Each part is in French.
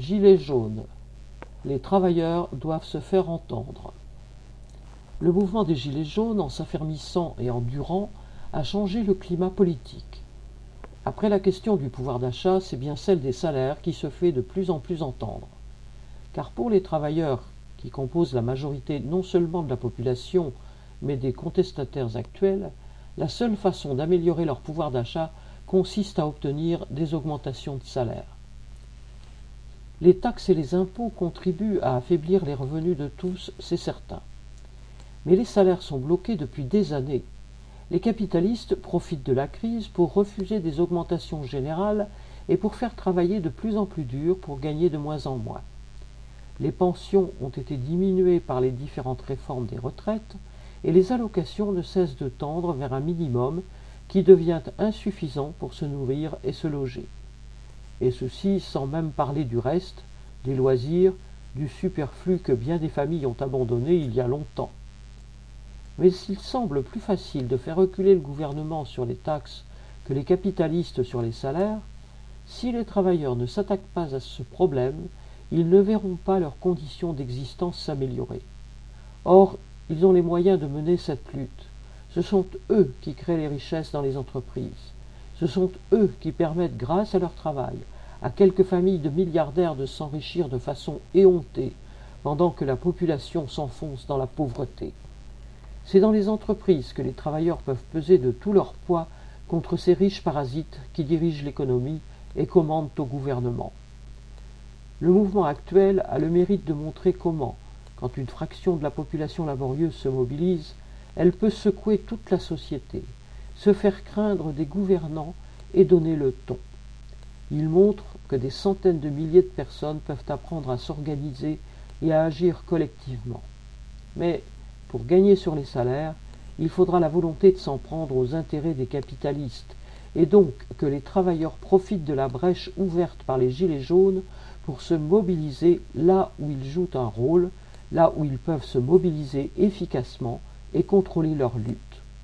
Gilets jaunes. Les travailleurs doivent se faire entendre. Le mouvement des Gilets jaunes, en s'affermissant et en durant, a changé le climat politique. Après la question du pouvoir d'achat, c'est bien celle des salaires qui se fait de plus en plus entendre. Car pour les travailleurs, qui composent la majorité non seulement de la population, mais des contestataires actuels, la seule façon d'améliorer leur pouvoir d'achat consiste à obtenir des augmentations de salaire. Les taxes et les impôts contribuent à affaiblir les revenus de tous, c'est certain. Mais les salaires sont bloqués depuis des années. Les capitalistes profitent de la crise pour refuser des augmentations générales et pour faire travailler de plus en plus dur pour gagner de moins en moins. Les pensions ont été diminuées par les différentes réformes des retraites et les allocations ne cessent de tendre vers un minimum qui devient insuffisant pour se nourrir et se loger. Et ceci sans même parler du reste, des loisirs, du superflu que bien des familles ont abandonné il y a longtemps. Mais il semble plus facile de faire reculer le gouvernement sur les taxes que les capitalistes sur les salaires. Si les travailleurs ne s'attaquent pas à ce problème, ils ne verront pas leurs conditions d'existence s'améliorer. Or, ils ont les moyens de mener cette lutte. Ce sont eux qui créent les richesses dans les entreprises. Ce sont eux qui permettent, grâce à leur travail, à quelques familles de milliardaires de s'enrichir de façon éhontée, pendant que la population s'enfonce dans la pauvreté. C'est dans les entreprises que les travailleurs peuvent peser de tout leur poids contre ces riches parasites qui dirigent l'économie et commandent au gouvernement. Le mouvement actuel a le mérite de montrer comment, quand une fraction de la population laborieuse se mobilise, elle peut secouer toute la société, se faire craindre des gouvernants et donner le ton. Il montre que des centaines de milliers de personnes peuvent apprendre à s'organiser et à agir collectivement. Mais pour gagner sur les salaires, il faudra la volonté de s'en prendre aux intérêts des capitalistes, et donc que les travailleurs profitent de la brèche ouverte par les Gilets jaunes pour se mobiliser là où ils jouent un rôle, là où ils peuvent se mobiliser efficacement et contrôler leur lutte.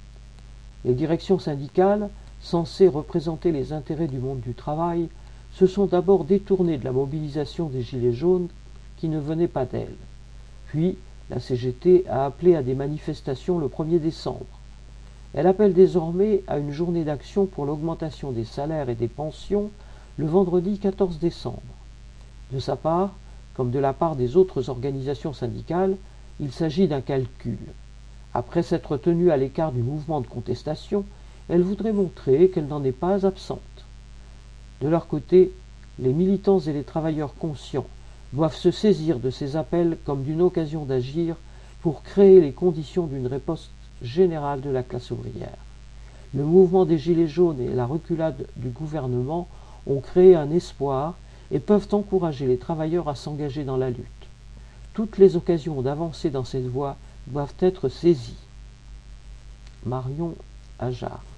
Les directions syndicales, censées représenter les intérêts du monde du travail, se sont d'abord détournées de la mobilisation des Gilets jaunes qui ne venait pas d'elles. Puis, la CGT a appelé à des manifestations le 1er décembre. Elle appelle désormais à une journée d'action pour l'augmentation des salaires et des pensions le vendredi 14 décembre. De sa part, comme de la part des autres organisations syndicales, il s'agit d'un calcul. Après s'être tenue à l'écart du mouvement de contestation, elle voudrait montrer qu'elle n'en est pas absente. De leur côté, les militants et les travailleurs conscients doivent se saisir de ces appels comme d'une occasion d'agir pour créer les conditions d'une riposte générale de la classe ouvrière. Le mouvement des Gilets jaunes et la reculade du gouvernement ont créé un espoir et peuvent encourager les travailleurs à s'engager dans la lutte. Toutes les occasions d'avancer dans cette voie doivent être saisies. Marion Ajard.